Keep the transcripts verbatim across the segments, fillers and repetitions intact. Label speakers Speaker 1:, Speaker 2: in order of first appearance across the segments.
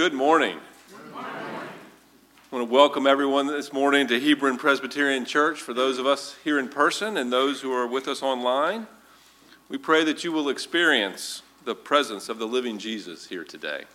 Speaker 1: Good morning. Good morning. I want to welcome everyone this morning to Hebron Presbyterian Church. For those of us here in person and those who are with us online, we pray that you will experience the presence of the living Jesus here today.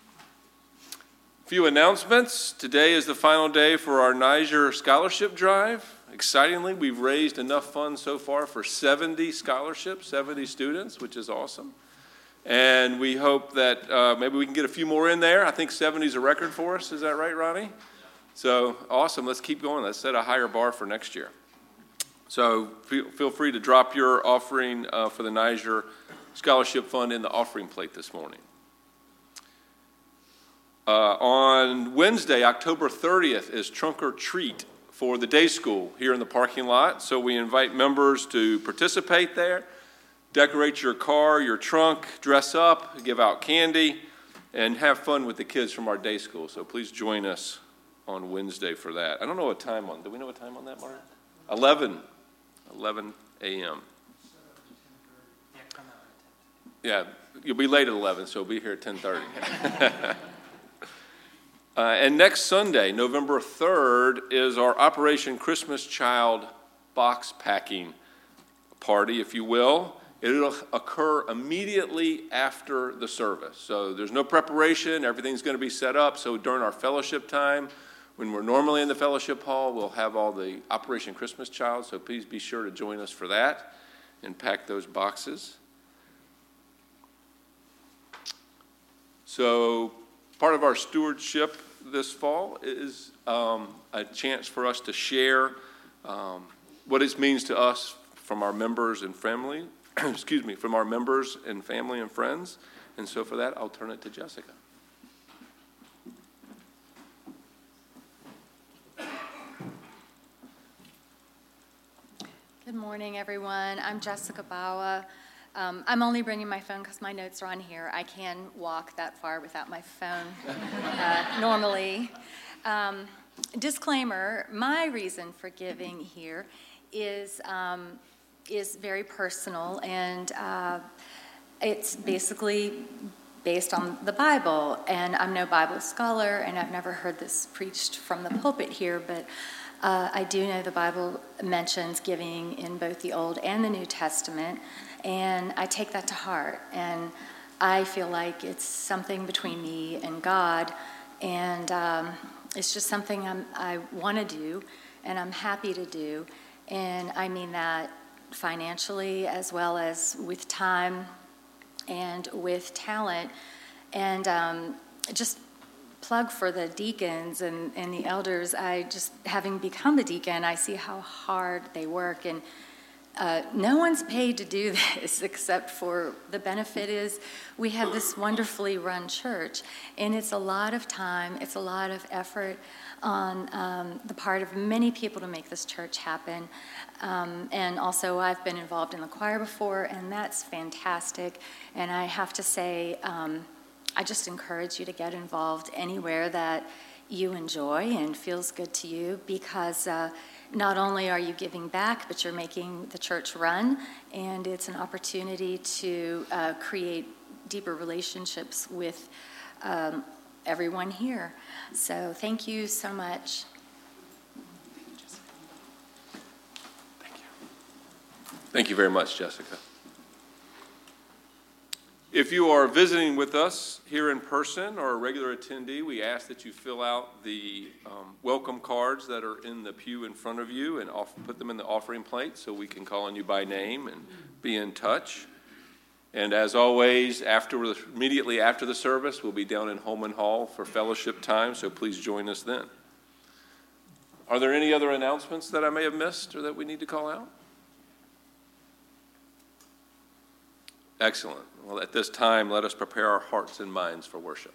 Speaker 1: A few announcements. Today is the final day for our Niger Scholarship Drive. Excitingly, we've raised enough funds so far for seventy scholarships, seventy students, which is awesome. And we hope that uh, maybe we can get a few more in there. I think seventy is a record for us. Is that right, Ronnie? So awesome. Let's keep going. Let's set a higher bar for next year. So feel, feel free to drop your offering uh, for the Niger Scholarship Fund in the offering plate this morning. Uh, on Wednesday, October thirtieth, is Trunk or Treat for the day school here in the parking lot. So we invite members to participate there. Decorate your car, your trunk, dress up, give out candy, and have fun with the kids from our day school. So please join us on Wednesday for that. I don't know what time on. Do we know what time on that, Martin? eleven. eleven a.m. Yeah, you'll be late at eleven, so we'll be here at ten thirty. uh, and next Sunday, November third, is our Operation Christmas Child box packing party, if you will. It'll occur immediately after the service. So there's no preparation. Everything's going to be set up. So during our fellowship time, when we're normally in the fellowship hall, we'll have all the Operation Christmas Child. So please be sure to join us for that and pack those boxes. So part of our stewardship this fall is um, a chance for us to share um, what it means to us from our members and family. excuse me, from our members and family and friends. And so for that, I'll turn it to Jessica.
Speaker 2: Good morning, everyone. I'm Jessica Bawa. Um, I'm only bringing my phone because my notes are on here. I can walk that far without my phone uh, normally. Um, disclaimer, my reason for giving here is um, is very personal, and uh, it's basically based on the Bible. And I'm no Bible scholar, and I've never heard this preached from the pulpit here, but uh, I do know the Bible mentions giving in both the Old and the New Testament, and I take that to heart. And I feel like it's something between me and God, and um, it's just something I'm, I want to do, and I'm happy to do, and I mean that financially as well as with time and with talent. And um, just plug for the deacons and, and the elders. I just, having become a deacon, I see how hard they work, and uh, no one's paid to do this except for the benefit is we have this wonderfully run church, and it's a lot of time, it's a lot of effort on um, the part of many people to make this church happen. Um, and also I've been involved in the choir before, and that's fantastic. And I have to say, um, I just encourage you to get involved anywhere that you enjoy and feels good to you, because uh, not only are you giving back, but you're making the church run, and it's an opportunity to uh, create deeper relationships with um, everyone here. So thank you so much.
Speaker 1: Thank you. Thank you very much, Jessica. If you are visiting with us here in person or a regular attendee, we ask that you fill out the um, welcome cards that are in the pew in front of you and off, put them in the offering plate so we can call on you by name and be in touch. And as always, after immediately after the service, we'll be down in Holman Hall for fellowship time, so please join us then. Are there any other announcements that I may have missed or that we need to call out? Excellent. Well, at this time, let us prepare our hearts and minds for worship.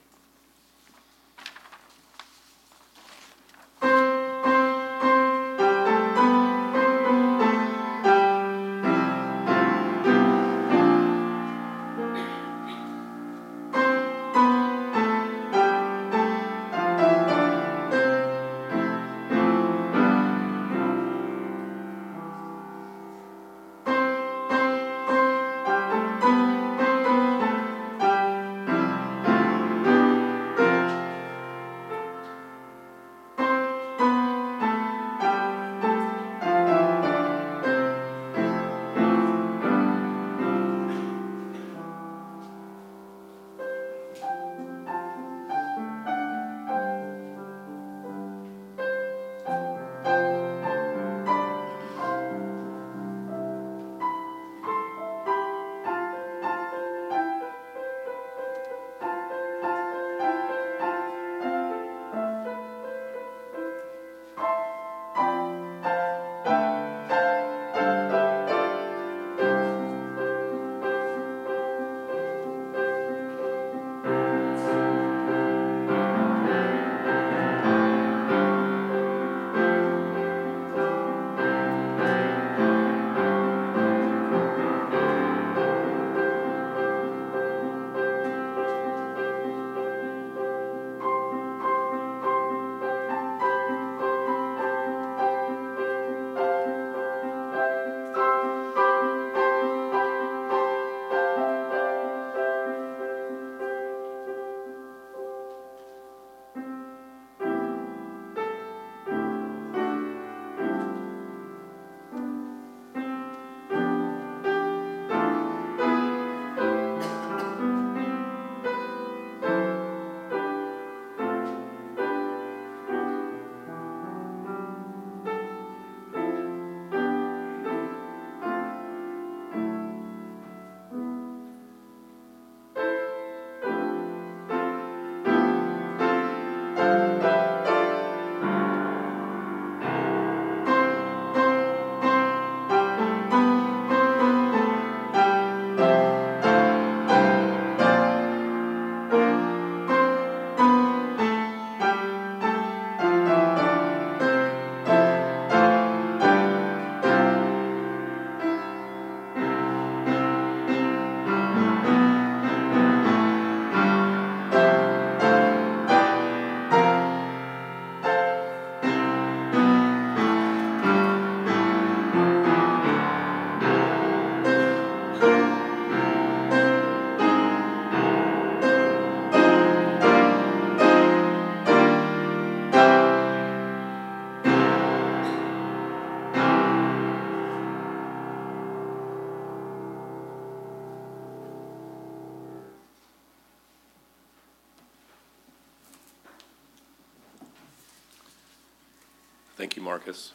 Speaker 1: Thank you, Marcus.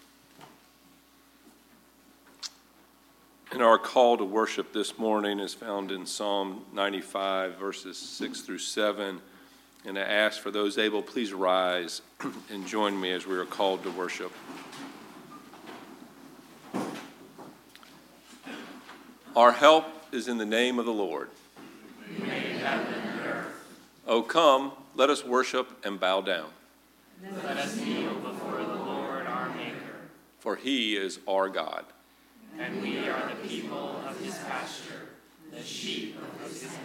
Speaker 1: And our call to worship this morning is found in Psalm ninety-five, verses six through seven. And I ask for those able, please rise and join me as we are called to worship. Our help is in the name of the Lord.
Speaker 3: Who made heaven and earth.
Speaker 1: O come, let us worship and bow down.
Speaker 3: Let us kneel before the Lord our Maker.
Speaker 1: For he is our God.
Speaker 3: And we are the people of his pasture, the sheep of his hand.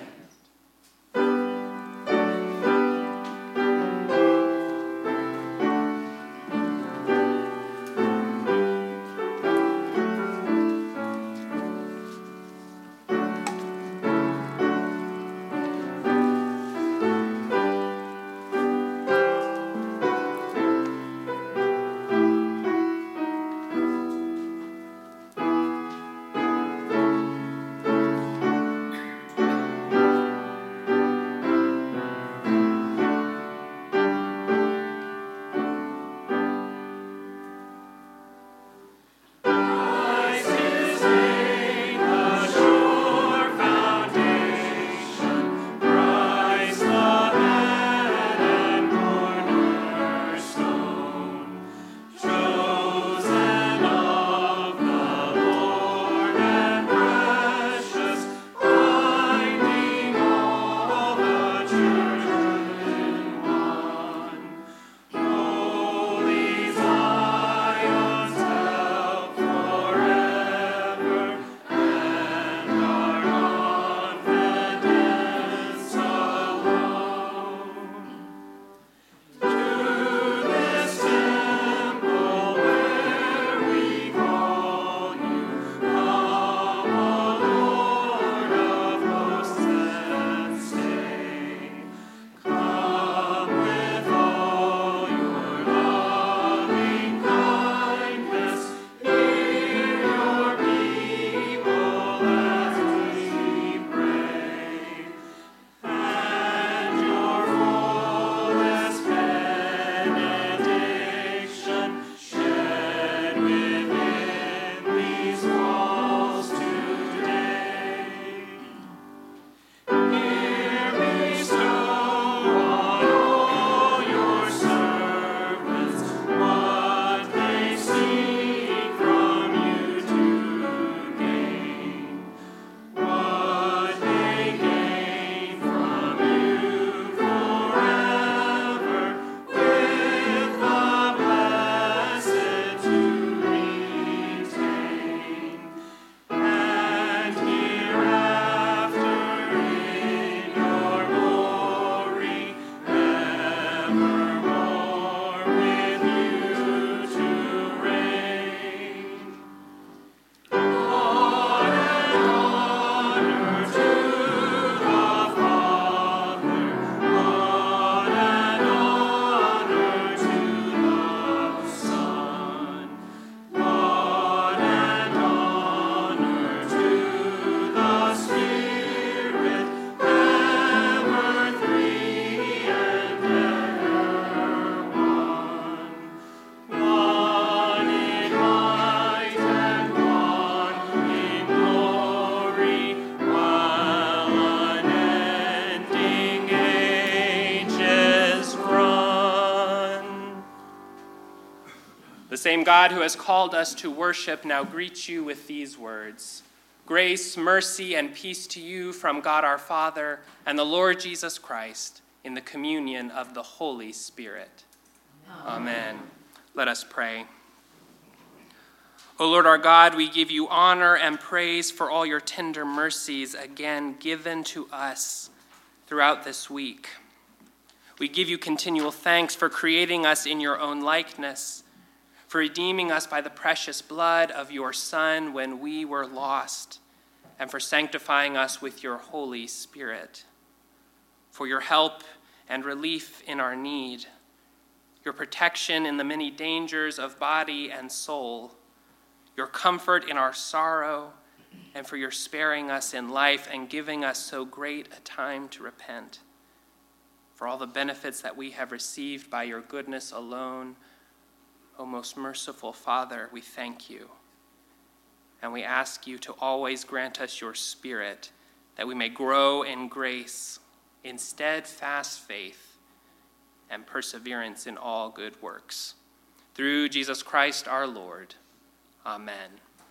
Speaker 3: The same God who has called us to worship now greets you with these words. Grace, mercy, and peace to you from God our Father and the Lord Jesus Christ in the communion of the Holy Spirit. Amen. Amen. Let us pray. O Lord our God, we give you honor and praise for all your tender mercies again given to us throughout this week. We give you continual thanks for creating us in your own likeness, for redeeming us by the precious blood of your Son when we were lost, and for sanctifying us with your Holy Spirit, for your help and relief in our need, your protection in the many dangers of body and soul, your comfort in our sorrow, and for your sparing us in life and giving us so great a time to repent, for all the benefits that we have received by your goodness alone, O most merciful Father, we thank you. And we ask you to always grant us your Spirit, that we may grow in grace, in steadfast faith, and perseverance in all good works. Through Jesus Christ our Lord. Amen.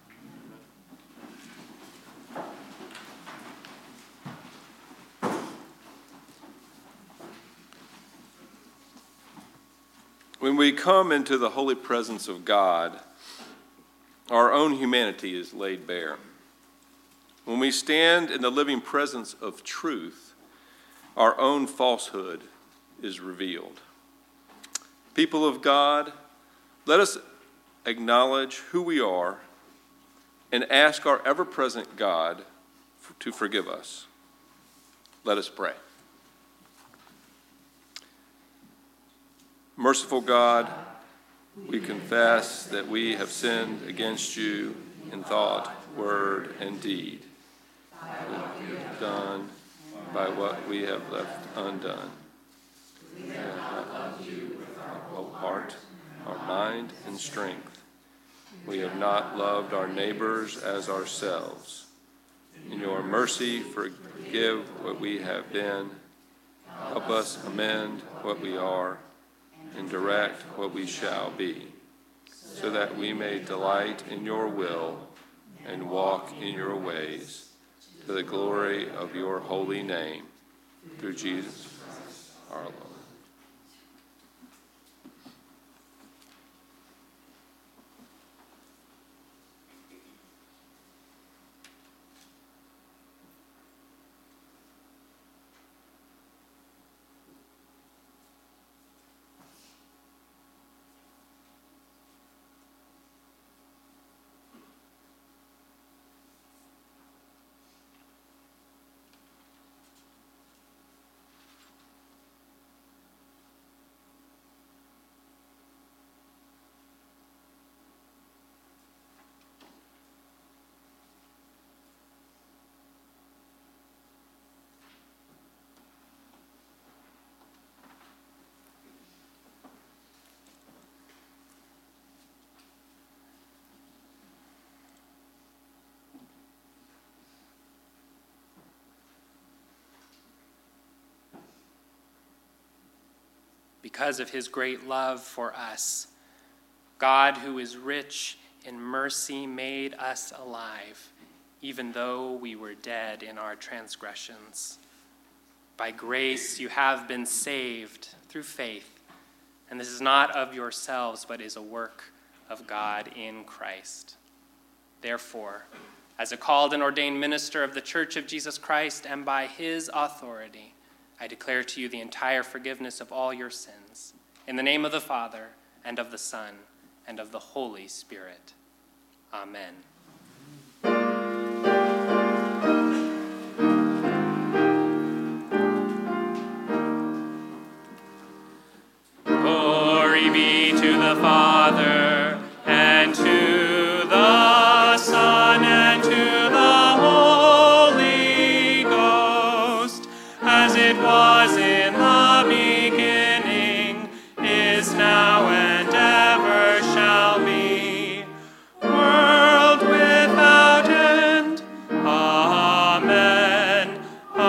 Speaker 1: When we come into the holy presence of God, our own humanity is laid bare. When we stand in the living presence of truth, our own falsehood is revealed. People of God, let us acknowledge who we are and ask our ever-present God to forgive us. Let us pray. Merciful God, we confess that we have sinned against you in thought, word, and deed, by what we have done, by what we have left undone. We have not loved you with our whole heart, our mind, and strength. We have not loved our neighbors as ourselves. In your mercy, forgive what we have been. Help us amend what we are, and direct what we shall be, so that we may delight in your will and walk in your ways, to the glory of your holy name, through Jesus our Lord.
Speaker 3: Because of his great love for us, God, who is rich in mercy, made us alive, even though we were dead in our transgressions. By grace you have been saved through faith, and this is not of yourselves, but is a work of God in Christ. Therefore, as a called and ordained minister of the Church of Jesus Christ, and by his authority, I declare to you the entire forgiveness of all your sins, in the name of the Father, and of the Son, and of the Holy Spirit. Amen. Glory be to the Father, and to the Son, and to the Holy Ghost, as it was in the beginning, is now, and ever shall be, world without end. Amen.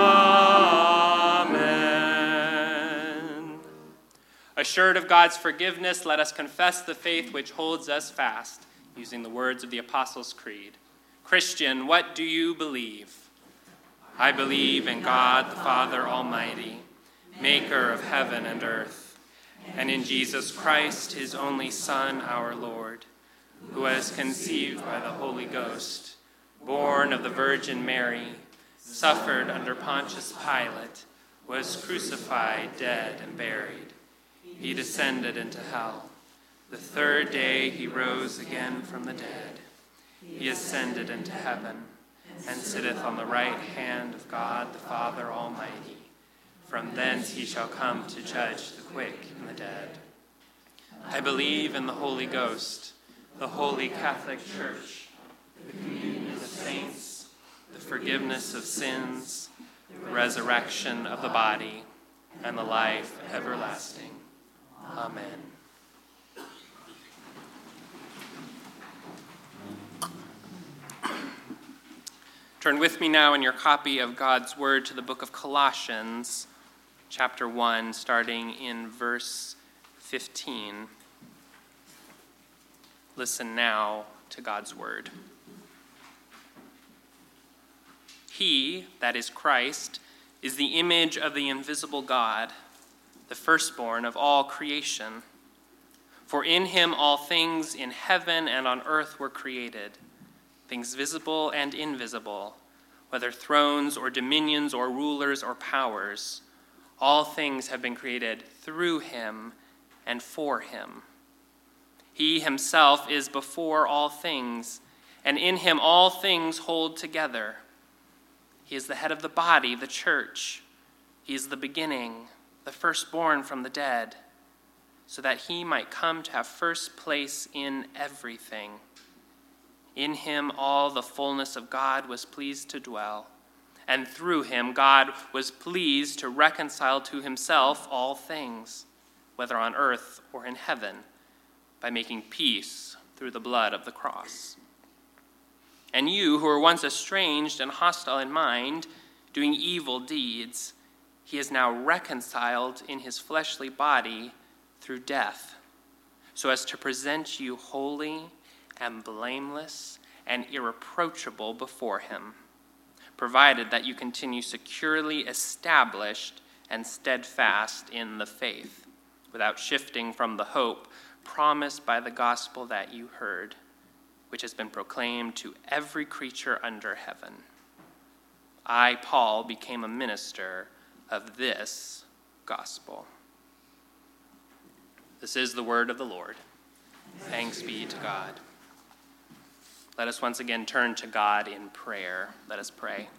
Speaker 3: Amen. Assured of God's forgiveness, let us confess the faith which holds us fast, using the words of the Apostles' Creed. Christian, what do you believe? I believe in God the Father Almighty, maker of heaven and earth, and in Jesus Christ, his only Son, our Lord, who was conceived by the Holy Ghost, born of the Virgin Mary, suffered under Pontius Pilate, was crucified, dead, and buried. He descended into hell. The third day he rose again from the dead. He ascended into heaven, and sitteth on the right hand of God the Father Almighty. From thence he shall come to judge the quick and the dead. I believe in the Holy Ghost, the holy Catholic Church, the communion of the saints, the forgiveness of sins, the resurrection of the body, and the life everlasting. Amen. Turn with me now in your copy of God's Word to the book of Colossians, chapter one, starting in verse fifteen. Listen now to God's Word. He, that is Christ, is the image of the invisible God, the firstborn of all creation. For in him all things in heaven and on earth were created, things visible and invisible, whether thrones or dominions or rulers or powers. All things have been created through him and for him. He himself is before all things, and in him all things hold together. He is the head of the body, the church. He is the beginning, the firstborn from the dead, so that he might come to have first place in everything. In him all the fullness of God was pleased to dwell, and through him God was pleased to reconcile to himself all things, whether on earth or in heaven, by making peace through the blood of the cross. And you, who were once estranged and hostile in mind, doing evil deeds, he is now reconciled in his fleshly body through death, so as to present you holy and blameless and irreproachable before him, provided that you continue securely established and steadfast in the faith, without shifting from the hope promised by the gospel that you heard, which has been proclaimed to every creature under heaven. I, Paul, became a minister of this gospel. This is the word of the Lord. Thanks be to God. Let us once again turn to God in prayer. Let us pray.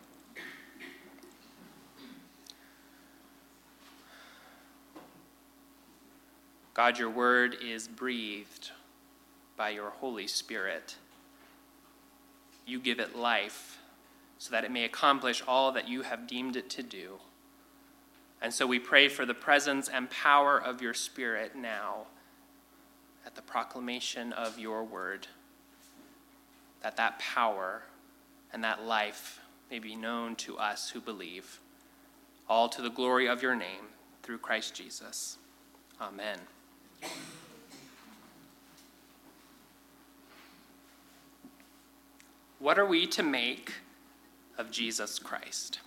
Speaker 3: God, your word is breathed by your Holy Spirit. You give it life so that it may accomplish all that you have deemed it to do. And so we pray for the presence and power of your Spirit now at the proclamation of your word, that that power and that life may be known to us who believe, all to the glory of your name, through Christ Jesus. Amen. What are we to make of Jesus Christ?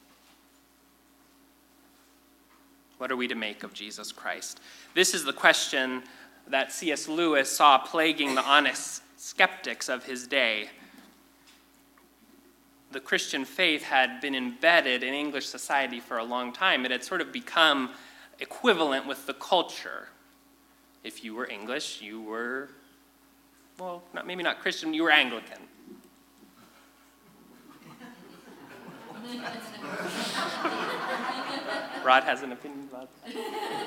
Speaker 3: What are we to make of Jesus Christ? This is the question that C S Lewis saw plaguing the honest skeptics of his day. The Christian faith had been embedded in English society for a long time. It had sort of become equivalent with the culture. If you were English, you were, well, not, maybe not Christian, you were Anglican. Rod has an opinion about that.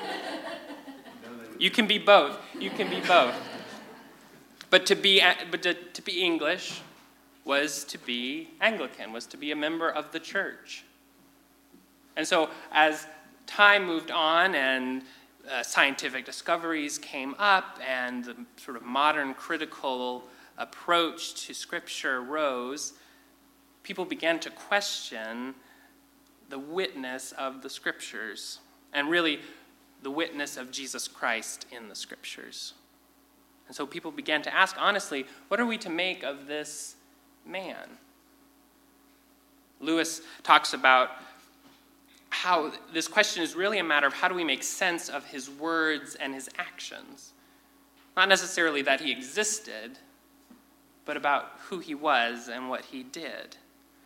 Speaker 3: You can be both. You can be both. But to be but to, to be English was to be Anglican, was to be a member of the church. And so as time moved on and uh, scientific discoveries came up and the sort of modern critical approach to Scripture rose, people began to question the witness of the Scriptures, and really the witness of Jesus Christ in the Scriptures. And so people began to ask, honestly, what are we to make of this man? Lewis talks about how this question is really a matter of how do we make sense of his words and his actions. Not necessarily that he existed, but about who he was and what he did.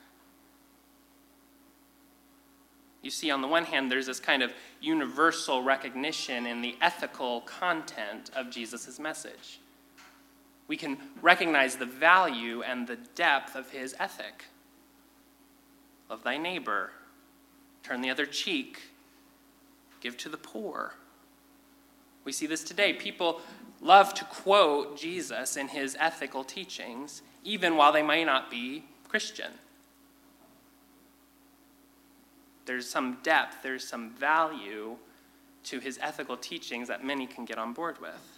Speaker 3: You see, on the one hand, there's this kind of universal recognition in the ethical content of Jesus' message. We can recognize the value and the depth of his ethic. Love thy neighbor, turn the other cheek, give to the poor. We see this today. People love to quote Jesus in his ethical teachings, even while they might not be Christian. There's some depth, there's some value to his ethical teachings that many can get on board with.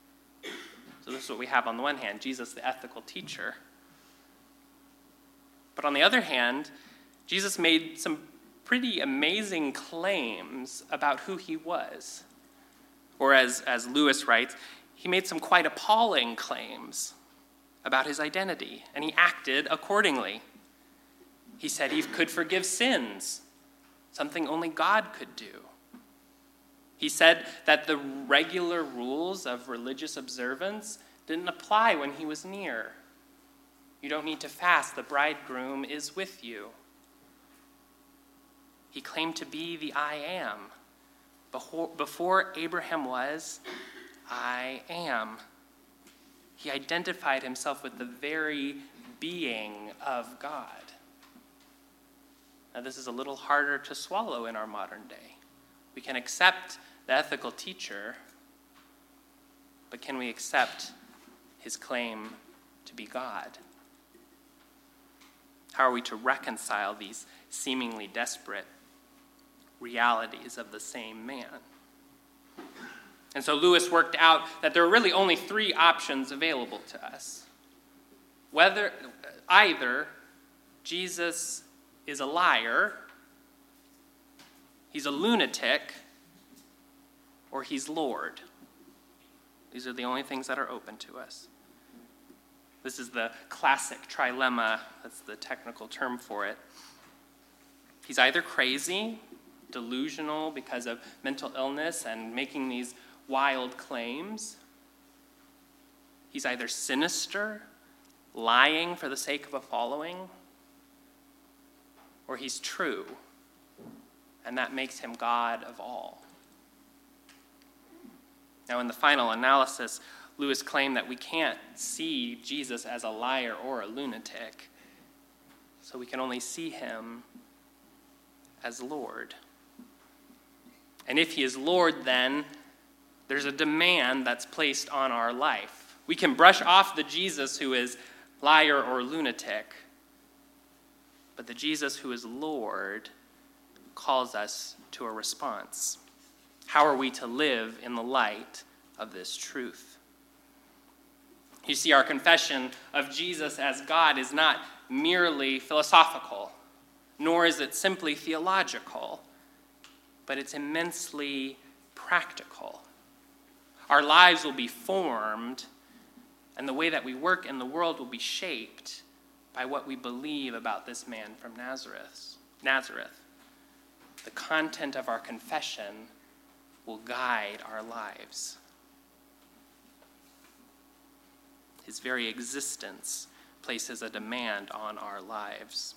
Speaker 3: So this is what we have on the one hand, Jesus, the ethical teacher. But on the other hand, Jesus made some pretty amazing claims about who he was. Or as, as Lewis writes, he made some quite appalling claims about his identity, and he acted accordingly. He said he could forgive sins, something only God could do. He said that the regular rules of religious observance didn't apply when he was near. You don't need to fast, the bridegroom is with you. He claimed to be the I am. Before, before Abraham was, I am. He identified himself with the very being of God. Now, this is a little harder to swallow in our modern day. We can accept the ethical teacher, but can we accept his claim to be God? How are we to reconcile these seemingly desperate realities of the same man? And so Lewis worked out that there are really only three options available to us. Whether either Jesus is a liar, he's a lunatic, or he's Lord. These are the only things that are open to us. This is the classic trilemma. That's the technical term for it. He's either crazy, delusional because of mental illness and making these wild claims. He's either sinister, lying for the sake of a following, or he's true, and that makes him God of all. Now, in the final analysis, Lewis claimed that we can't see Jesus as a liar or a lunatic, so we can only see him as Lord. And if he is Lord, then there's a demand that's placed on our life. We can brush off the Jesus who is liar or lunatic, but the Jesus who is Lord calls us to a response. How are we to live in the light of this truth? You see, our confession of Jesus as God is not merely philosophical, nor is it simply theological, but it's immensely practical. Our lives will be formed, and the way that we work in the world will be shaped by what we believe about this man from Nazareth. Nazareth. The content of our confession will guide our lives. His very existence places a demand on our lives.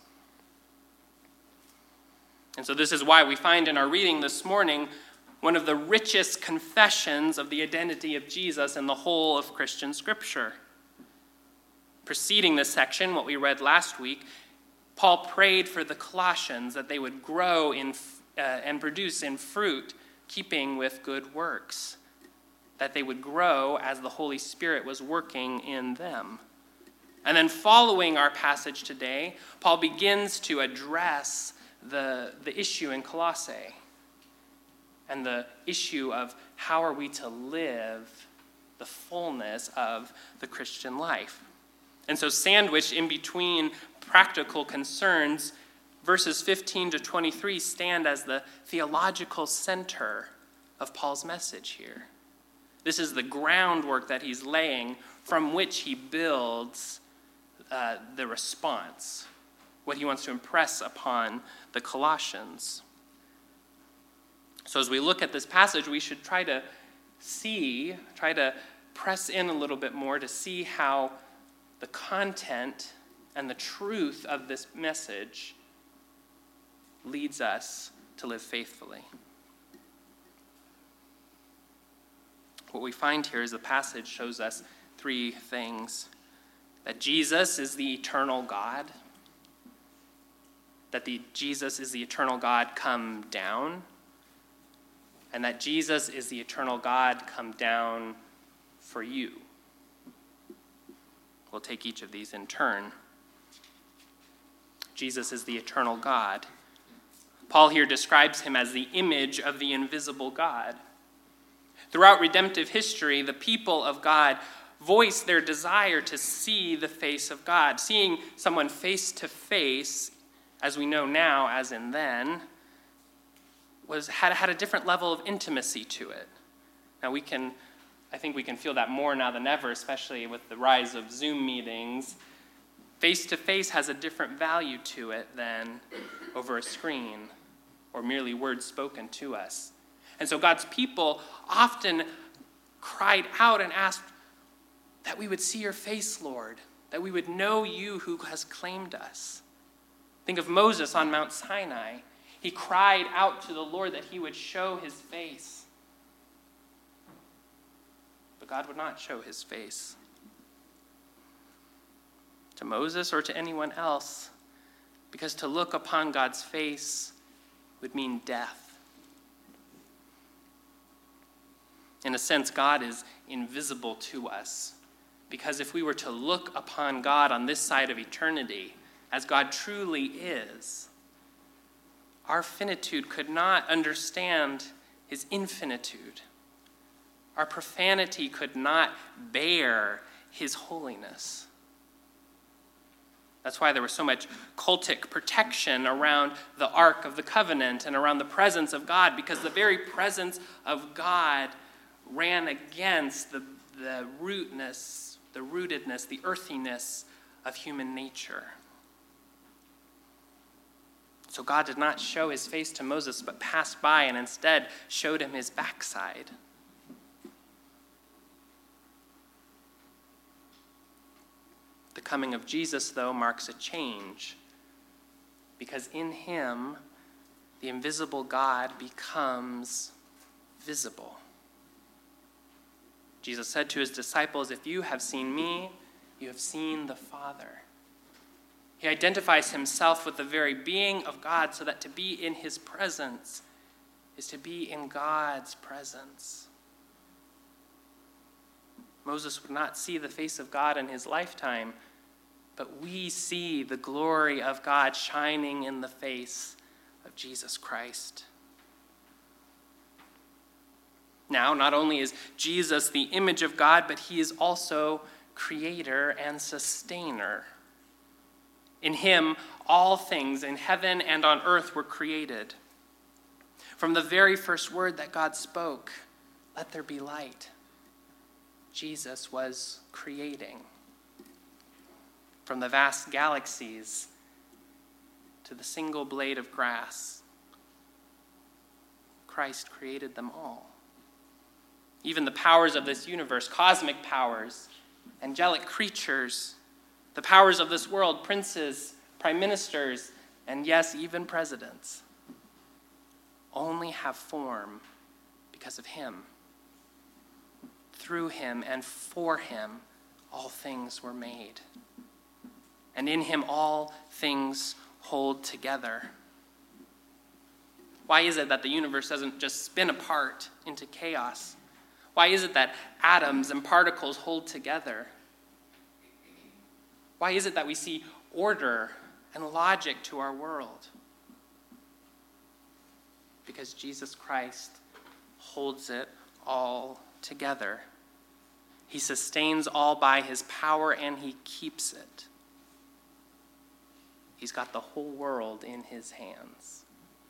Speaker 3: And so this is why we find in our reading this morning one of the richest confessions of the identity of Jesus in the whole of Christian Scripture. Preceding this section, what we read last week, Paul prayed for the Colossians that they would grow in uh, and produce in fruit, keeping with good works, that they would grow as the Holy Spirit was working in them. And then following our passage today, Paul begins to address the, the issue in Colossae and the issue of how are we to live the fullness of the Christian life. And so sandwiched in between practical concerns, verses fifteen to twenty-three stand as the theological center of Paul's message here. This is the groundwork that he's laying from which he builds uh, the response, what he wants to impress upon the Colossians. So as we look at this passage, we should try to see, try to press in a little bit more to see how the content and the truth of this message leads us to live faithfully. What we find here is the passage shows us three things. That Jesus is the eternal God. That the Jesus is the eternal God come down. And that Jesus is the eternal God come down for you. We'll take each of these in turn. Jesus is the eternal God. Paul here describes him as the image of the invisible God. Throughout redemptive history, the people of God voice their desire to see the face of God. Seeing someone face to face, as we know now, as in then, was had, had a different level of intimacy to it. Now we can, I think we can feel that more now than ever, especially with the rise of Zoom meetings. Face-to-face has a different value to it than over a screen or merely words spoken to us. And so God's people often cried out and asked that we would see your face, Lord, that we would know you who has claimed us. Think of Moses on Mount Sinai. He cried out to the Lord that he would show his face. But God would not show his face to Moses or to anyone else, because to look upon God's face would mean death. In a sense, God is invisible to us, because if we were to look upon God on this side of eternity, as God truly is, our finitude could not understand his infinitude. Our profanity could not bear his holiness. That's why there was so much cultic protection around the Ark of the Covenant and around the presence of God, because the very presence of God ran against the, the rootness, the rootedness, the earthiness of human nature. So God did not show his face to Moses, but passed by and instead showed him his backside. The coming of Jesus, though, marks a change, because in him, the invisible God becomes visible. Jesus said to his disciples, "If you have seen me, you have seen the Father." He identifies himself with the very being of God, so that to be in his presence is to be in God's presence. Moses would not see the face of God in his lifetime, but we see the glory of God shining in the face of Jesus Christ. Now, not only is Jesus the image of God, but he is also creator and sustainer. In him, all things in heaven and on earth were created. From the very first word that God spoke, "Let there be light," Jesus was creating. From the vast galaxies to the single blade of grass, Christ created them all. Even the powers of this universe, cosmic powers, angelic creatures, the powers of this world, princes, prime ministers, and yes, even presidents, only have form because of him. Through him and for him, all things were made. And in him, all things hold together. Why is it that the universe doesn't just spin apart into chaos? Why is it that atoms and particles hold together? Why is it that we see order and logic to our world? Because Jesus Christ holds it all together. He sustains all by his power, and he keeps it. He's got the whole world in his hands.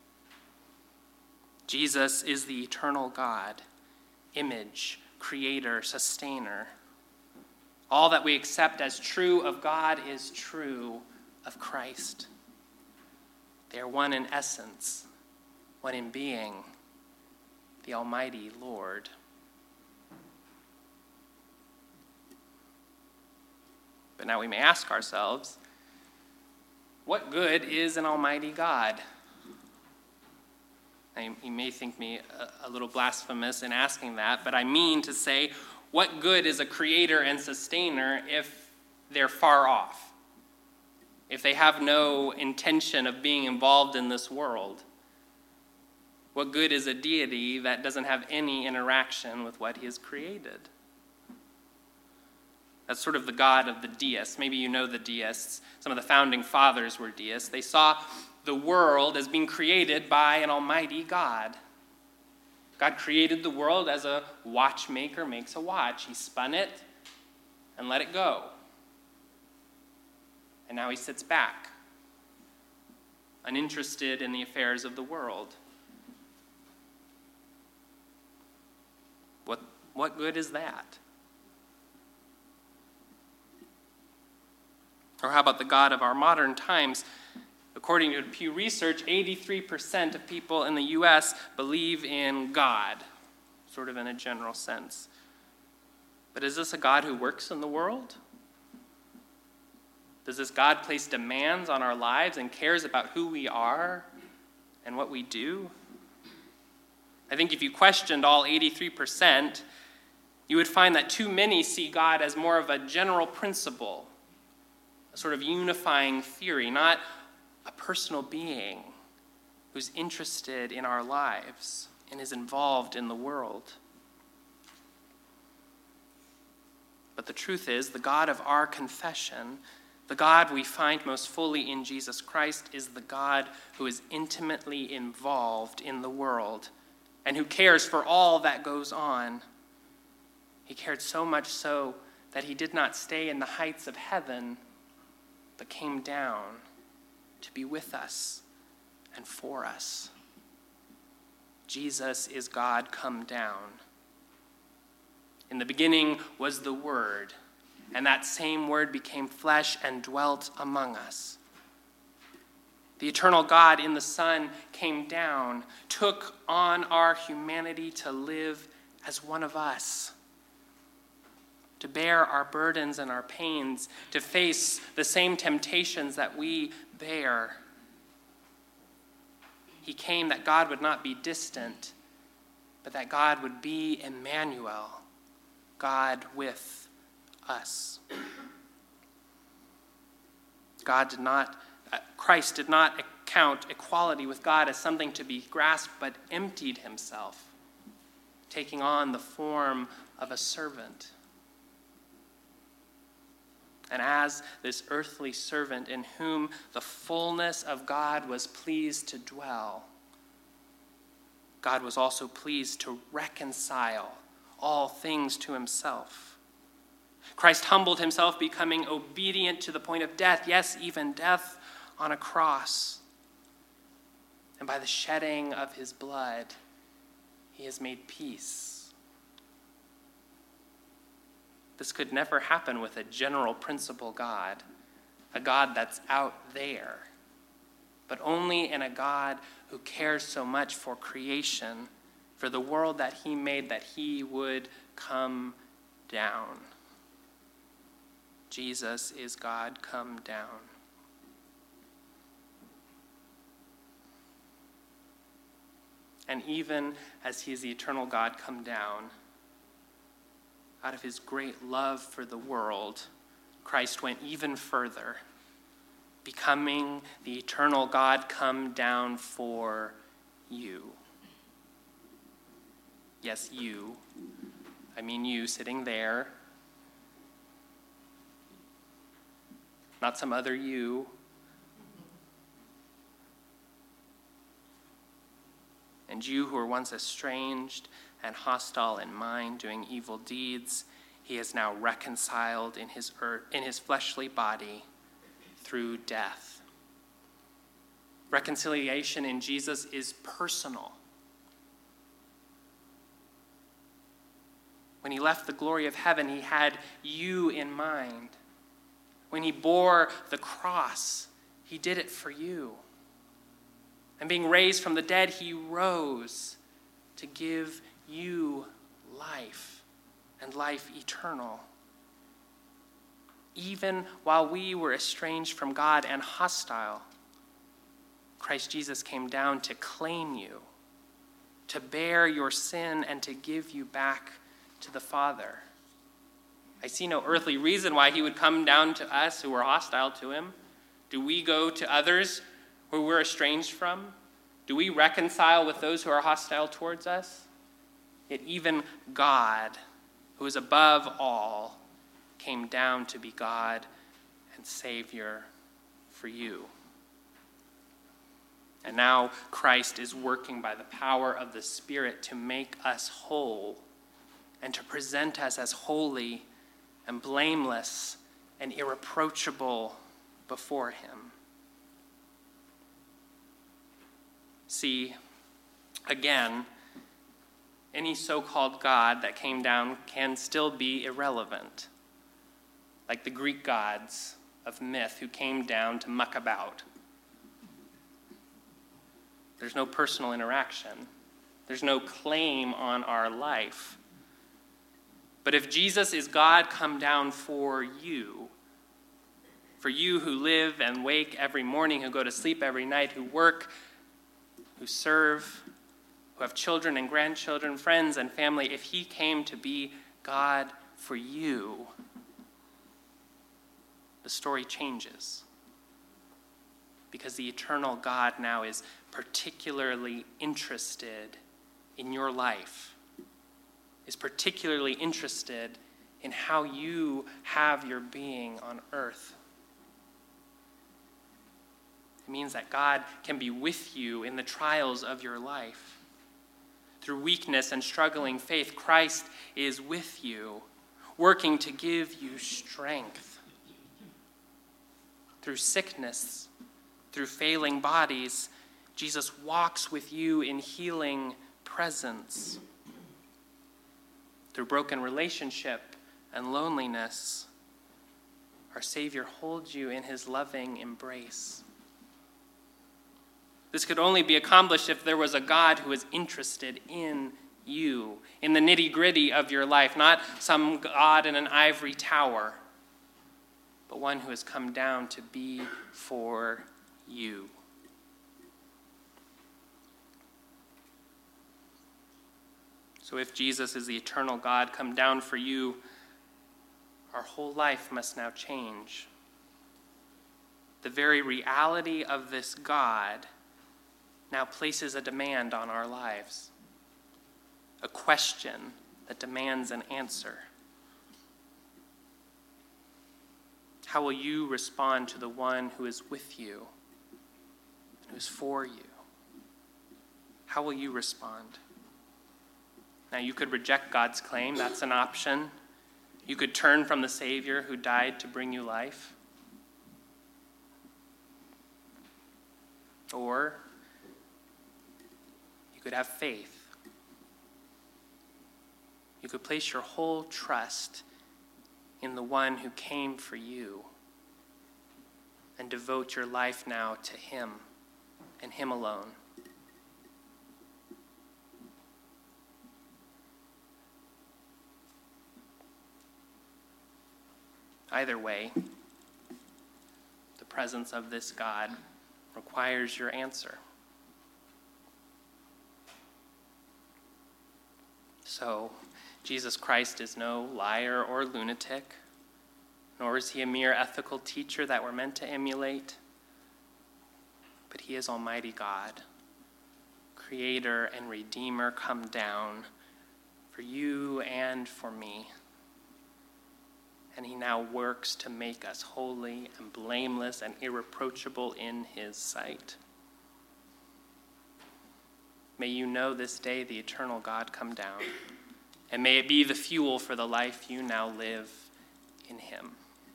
Speaker 3: Jesus is the eternal God, image, creator, sustainer. All that we accept as true of God is true of Christ. They are one in essence, one in being, the Almighty Lord. But now we may ask ourselves, what good is an almighty God? Now, you may think me a, a little blasphemous in asking that, but I mean to say, what good is a creator and sustainer if they're far off? If they have no intention of being involved in this world? What good is a deity that doesn't have any interaction with what he has created? That's sort of the God of the deists. Maybe you know the deists. Some of the founding fathers were deists. They saw the world as being created by an almighty God. God created the world as a watchmaker makes a watch. He spun it, and let it go. And now he sits back, uninterested in the affairs of the world. What, what good is that? Or how about the God of our modern times? According to Pew Research, eighty-three percent of people in the U S believe in God, sort of in a general sense. But is this a God who works in the world? Does this God place demands on our lives and cares about who we are and what we do? I think if you questioned all eighty-three percent, you would find that too many see God as more of a general principle, a sort of unifying theory, not a personal being who's interested in our lives and is involved in the world. But the truth is, the God of our confession, the God we find most fully in Jesus Christ, is the God who is intimately involved in the world and who cares for all that goes on. He cared so much so that he did not stay in the heights of heaven, but came down to be with us and for us. Jesus is God come down. In the beginning was the Word, and that same Word became flesh and dwelt among us. The eternal God in the Son came down, took on our humanity to live as one of us, to bear our burdens and our pains, to face the same temptations that we bear. He came that God would not be distant, but that God would be Emmanuel, God with us. God did not, uh, Christ did not account equality with God as something to be grasped, but emptied himself, taking on the form of a servant. And as this earthly servant in whom the fullness of God was pleased to dwell, God was also pleased to reconcile all things to himself. Christ humbled himself, becoming obedient to the point of death, yes, even death on a cross. And by the shedding of his blood, he has made peace. This could never happen with a general principle God, a God that's out there, but only in a God who cares so much for creation, for the world that he made, that he would come down. Jesus is God come down. And even as he is the eternal God come down, out of his great love for the world, Christ went even further, becoming the eternal God come down for you. Yes, you. I mean you sitting there. Not some other you. And you who were once estranged and hostile in mind, doing evil deeds, he is now reconciled in his earth, in his fleshly body through death. Reconciliation in Jesus is personal. When he left the glory of heaven, he had you in mind. When he bore the cross, he did it for you. And being raised from the dead, he rose to give you life and life eternal. Even while we were estranged from God and hostile, Christ Jesus came down to claim you, to bear your sin, and to give you back to the Father. I see no earthly reason why he would come down to us who were hostile to him. Do we go to others who we're estranged from? Do we reconcile with those who are hostile towards us? Yet even God, who is above all, came down to be God and Savior for you. And now Christ is working by the power of the Spirit to make us whole and to present us as holy and blameless and irreproachable before him. See, again, any so-called God that came down can still be irrelevant, like the Greek gods of myth who came down to muck about. There's no personal interaction. There's no claim on our life. But if Jesus is God come down for you, for you who live and wake every morning, who go to sleep every night, who work, who serve, who have children and grandchildren, friends and family, if he came to be God for you, the story changes. Because the eternal God now is particularly interested in your life, is particularly interested in how you have your being on earth. It means that God can be with you in the trials of your life. Through weakness and struggling faith, Christ is with you, working to give you strength. Through sickness, through failing bodies, Jesus walks with you in healing presence. Through broken relationship and loneliness, our Savior holds you in his loving embrace. This could only be accomplished if there was a God who was interested in you, in the nitty-gritty of your life, not some God in an ivory tower, but one who has come down to be for you. So if Jesus is the eternal God come down for you, our whole life must now change. The very reality of this God now places a demand on our lives, a question that demands an answer. How will you respond to the one who is with you and who is for you? How will you respond? Now, you could reject God's claim. That's an option. You could turn from the Savior who died to bring you life. Or you could have faith. You could place your whole trust in the one who came for you and devote your life now to him and him alone. Either way, the presence of this God requires your answer. So, Jesus Christ is no liar or lunatic, nor is he a mere ethical teacher that we're meant to emulate, but he is Almighty God, Creator and Redeemer come down for you and for me. And he now works to make us holy and blameless and irreproachable in his sight. May you know this day the eternal God come down, and may it be the fuel for the life you now live in him.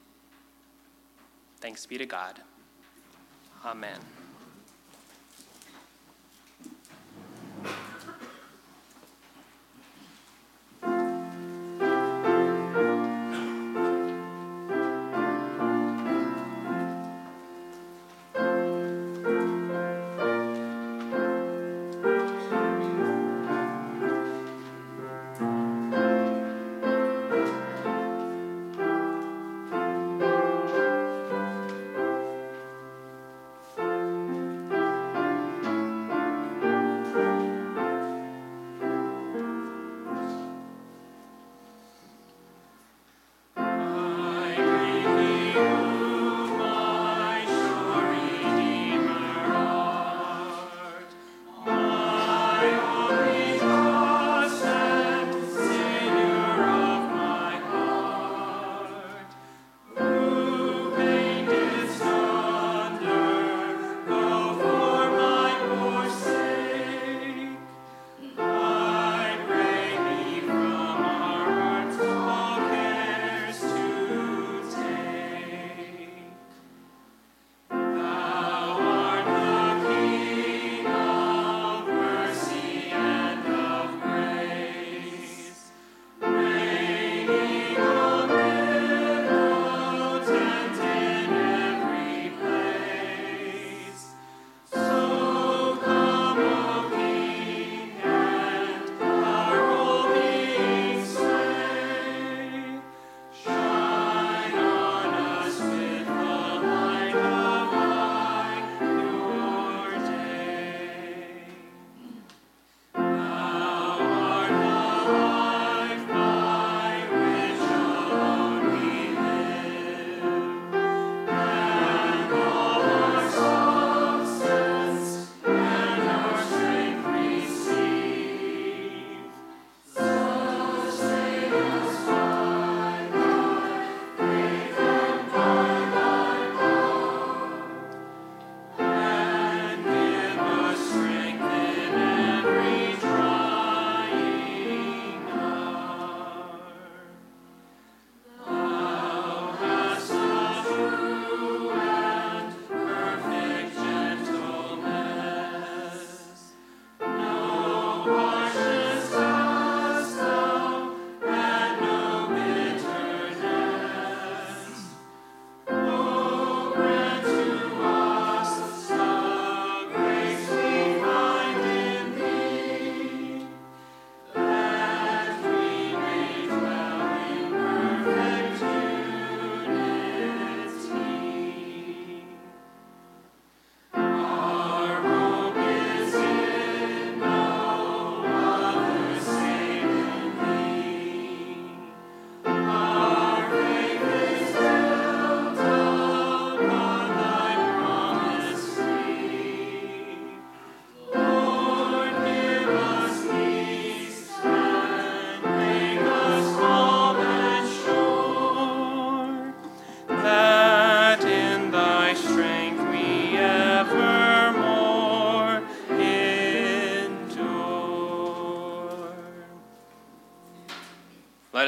Speaker 3: Thanks be to God. Amen.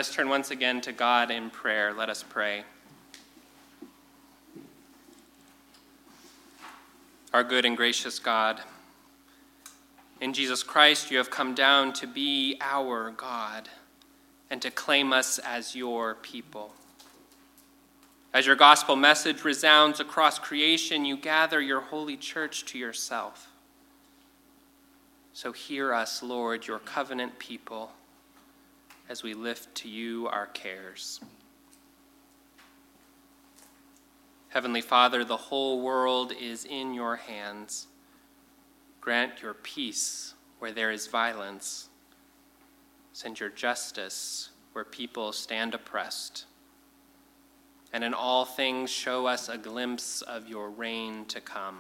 Speaker 3: us turn once again to God in prayer. Let us pray. Our good and gracious God, in Jesus Christ, you have come down to be our God and to claim us as your people. As your gospel message resounds across creation, you gather your holy church to yourself. So hear us, Lord, your covenant people, as we lift to you our cares. Heavenly Father, the whole world is in your hands. Grant your peace where there is violence. Send your justice where people stand oppressed. And in all things show us a glimpse of your reign to come.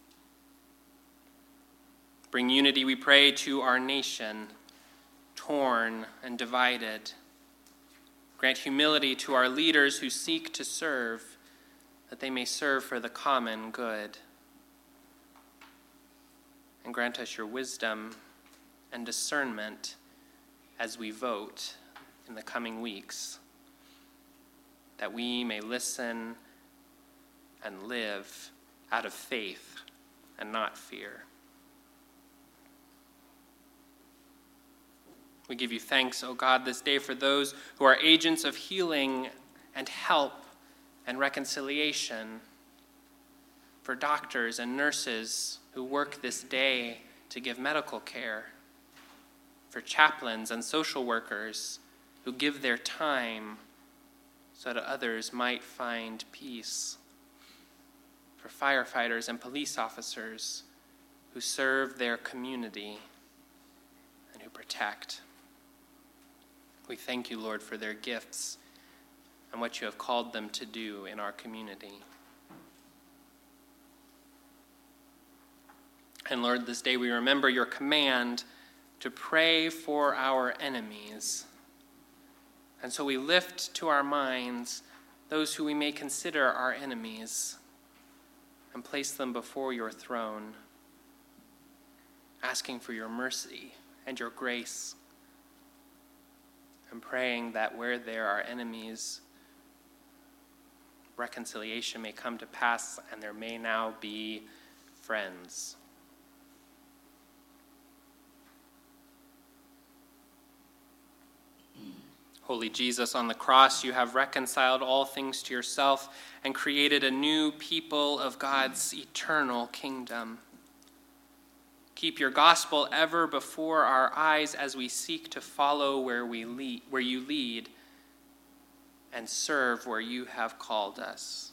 Speaker 3: Bring unity, we pray, to our nation, torn and divided. Grant humility to our leaders who seek to serve, that they may serve for the common good. And grant us your wisdom and discernment as we vote in the coming weeks, that we may listen and live out of faith and not fear. We give you thanks, O God, this day for those who are agents of healing and help and reconciliation, for doctors and nurses who work this day to give medical care, for chaplains and social workers who give their time so that others might find peace, for firefighters and police officers who serve their community and who protect. We thank you, Lord, for their gifts and what you have called them to do in our community. And Lord, this day we remember your command to pray for our enemies. And so we lift to our minds those who we may consider our enemies and place them before your throne, asking for your mercy and your grace, and praying that where there are enemies, reconciliation may come to pass and there may now be friends. Holy Jesus, on the cross you have reconciled all things to yourself and created a new people of God's eternal kingdom. Keep your gospel ever before our eyes as we seek to follow where we lead, where you lead, and serve where you have called us.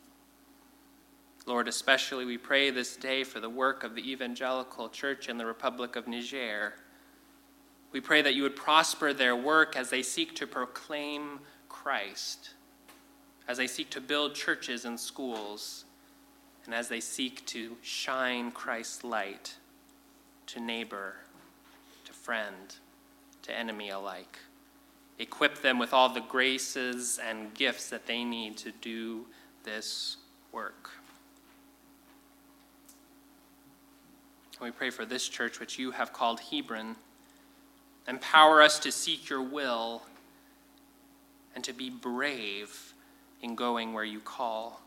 Speaker 3: Lord, especially we pray this day for the work of the Evangelical Church in the Republic of Niger. We pray that you would prosper their work as they seek to proclaim Christ, as they seek to build churches and schools, and as they seek to shine Christ's light to neighbor, to friend, to enemy alike. Equip them with all the graces and gifts that they need to do this work. We pray for this church which you have called Hebron. Empower us to seek your will and to be brave in going where you call.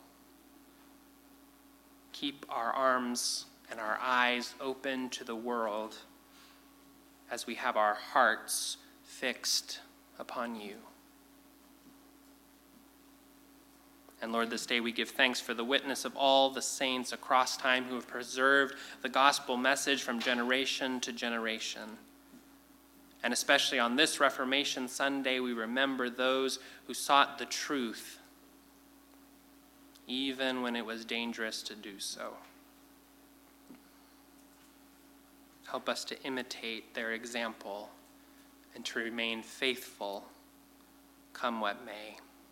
Speaker 3: Keep our arms and our eyes open to the world as we have our hearts fixed upon you. And Lord, this day we give thanks for the witness of all the saints across time who have preserved the gospel message from generation to generation. And especially on this Reformation Sunday, we remember those who sought the truth, even when it was dangerous to do so. Help us to imitate their example and to remain faithful, come what may.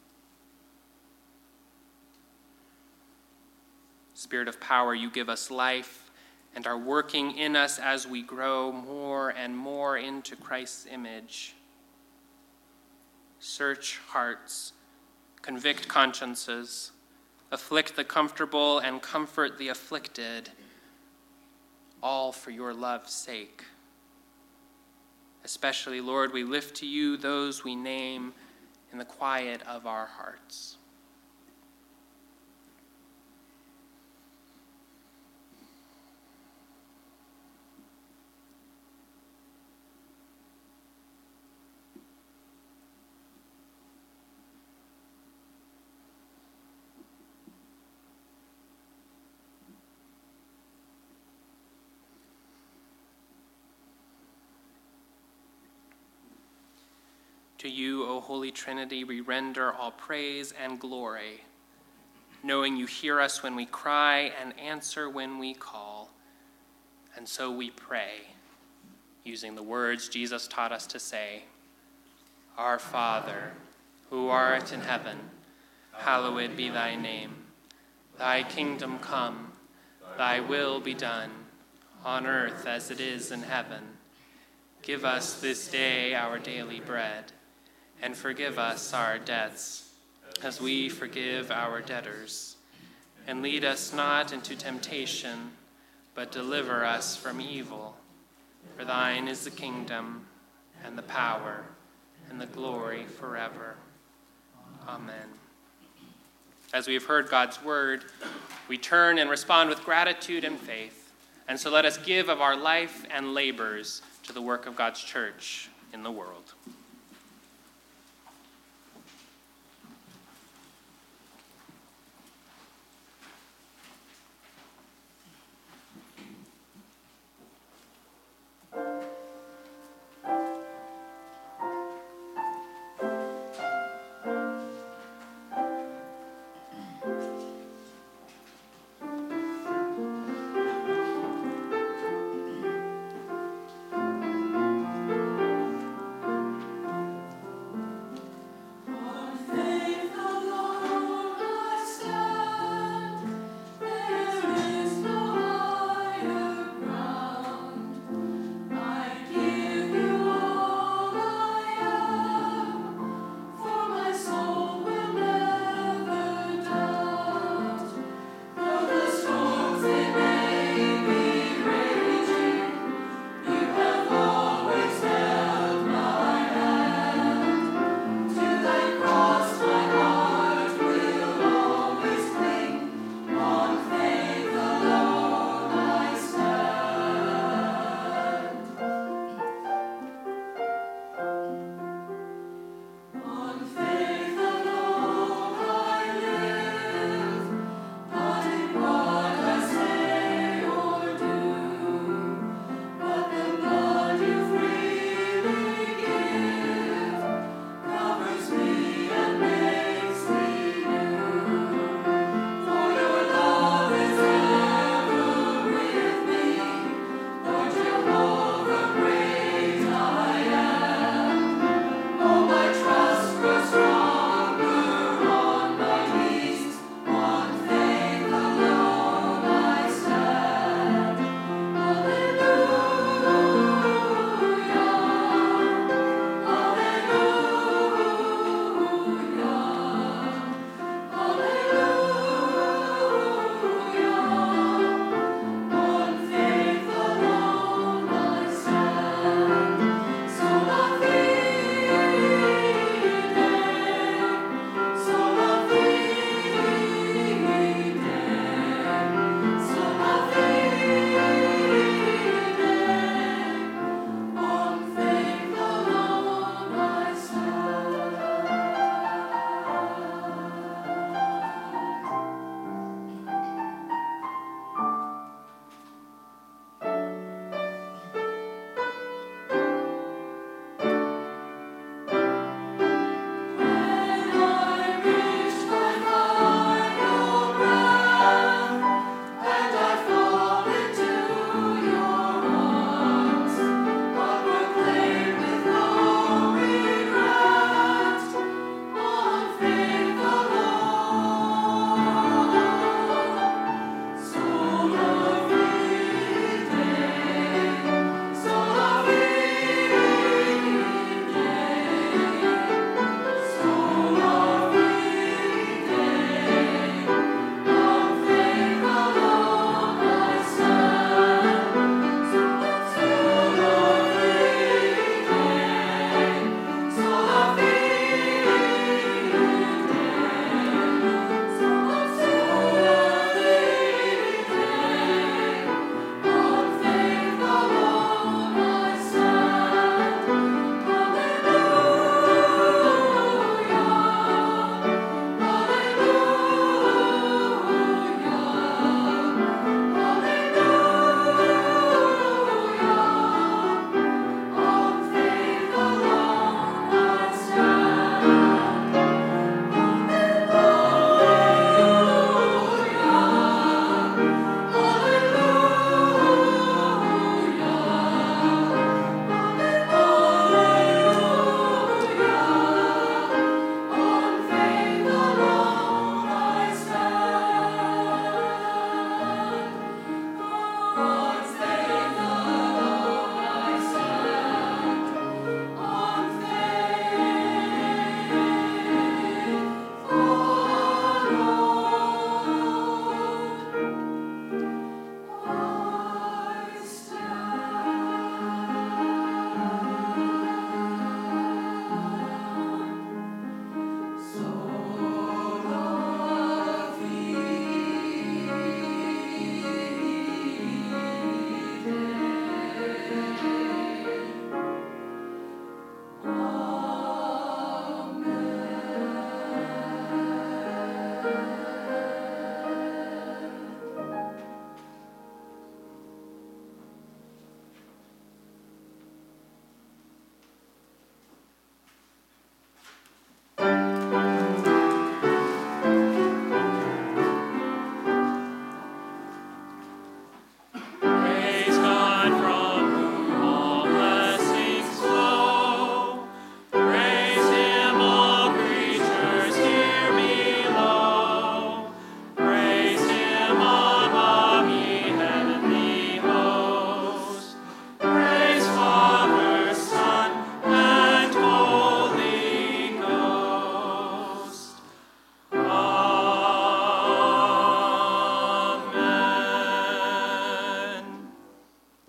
Speaker 3: Spirit of power, you give us life and are working in us as we grow more and more into Christ's image. Search hearts, convict consciences, afflict the comfortable and comfort the afflicted, all for your love's sake. Especially, Lord, we lift to you those we name in the quiet of our hearts. To you, O Holy Trinity, we render all praise and glory, knowing you hear us when we cry and answer when we call. And so we pray, using the words Jesus taught us to say, Our Father, who art in heaven, hallowed be thy name. Thy kingdom come, thy will be done, on earth as it is in heaven. Give us this day our daily bread, and forgive us our debts, as we forgive our debtors. And lead us not into temptation, but deliver us from evil. For thine is the kingdom, and the power, and the glory forever. Amen. As we have heard God's word, we turn and respond with gratitude and faith. And so let us give of our life and labors to the work of God's church in the world.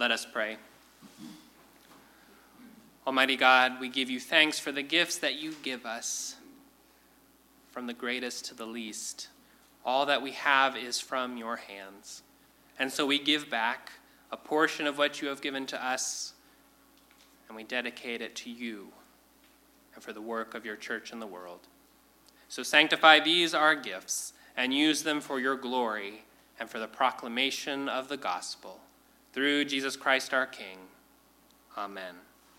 Speaker 3: Let us pray. Almighty God, we give you thanks for the gifts that you give us, from the greatest to the least. All that we have is from your hands. And so we give back a portion of what you have given to us, and we dedicate it to you and for the work of your church in the world. So sanctify these our gifts and use them for your glory and for the proclamation of the gospel. Through Jesus Christ our King. Amen.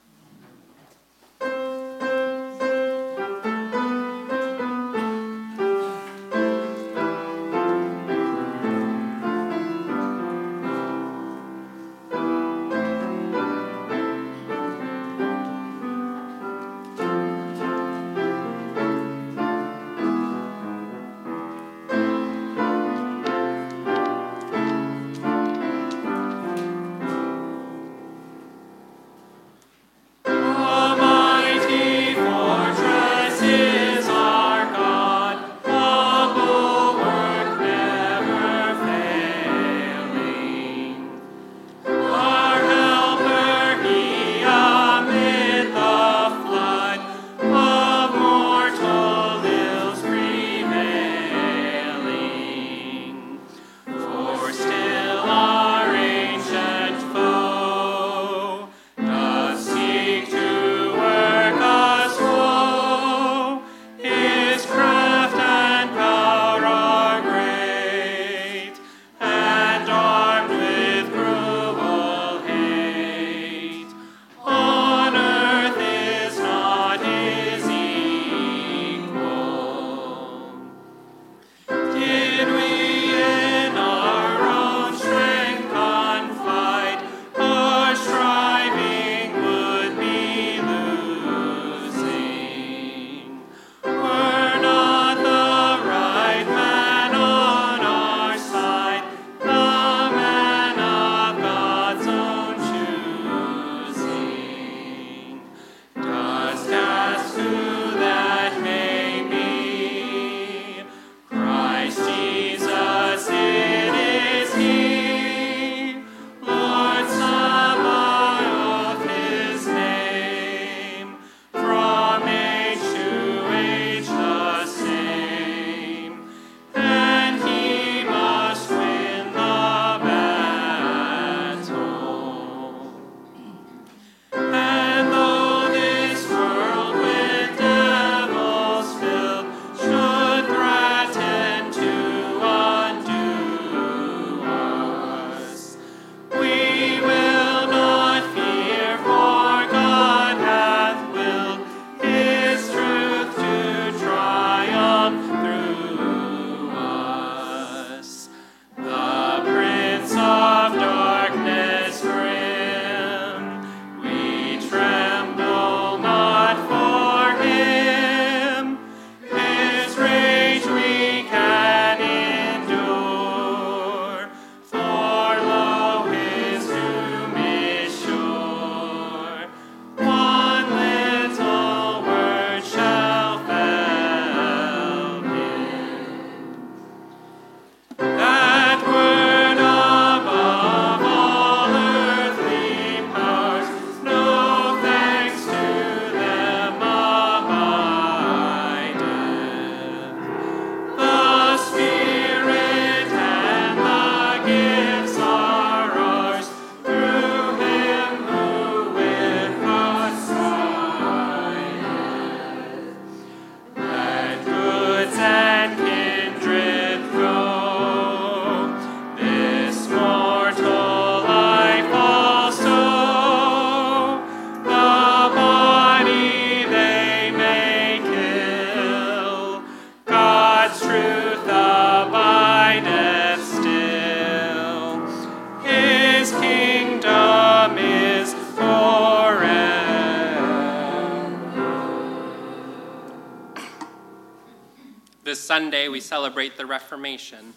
Speaker 3: This Sunday, we celebrate the Reformation.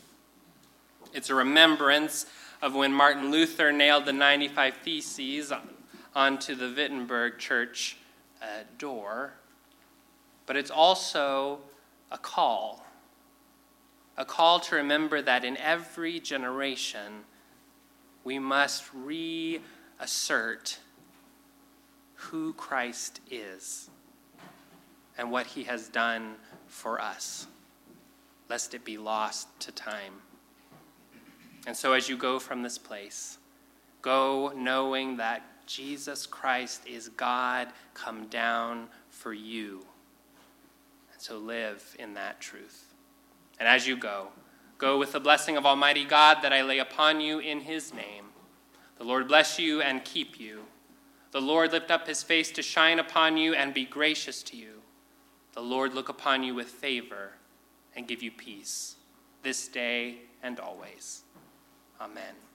Speaker 3: It's a remembrance of when Martin Luther nailed the ninety-five Theses onto the Wittenberg church uh, door. But it's also a call, a call to remember that in every generation, we must re assert who Christ is and what he has done for us, lest it be lost to time. And so as you go from this place, go knowing that Jesus Christ is God come down for you. And so live in that truth. And as you go, go with the blessing of Almighty God that I lay upon you in his name. The Lord bless you and keep you. The Lord lift up his face to shine upon you and be gracious to you. The Lord look upon you with favor and give you peace, this day and always. Amen.